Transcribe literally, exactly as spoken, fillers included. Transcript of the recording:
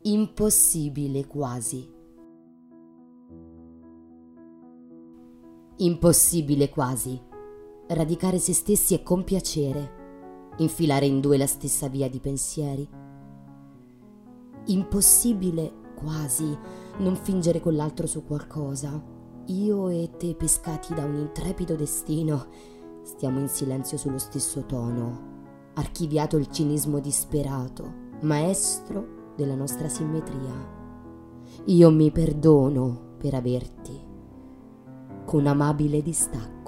Impossibile quasi. Impossibile quasi. Radicare se stessi e compiacere, infilare in due la stessa via di pensieri. Impossibile quasi non fingere con l'altro su qualcosa. Io e te pescati da un intrepido destino, stiamo in silenzio sullo stesso tono, archiviato il cinismo disperato, maestro della nostra simmetria. Io mi perdono per averti con amabile distacco.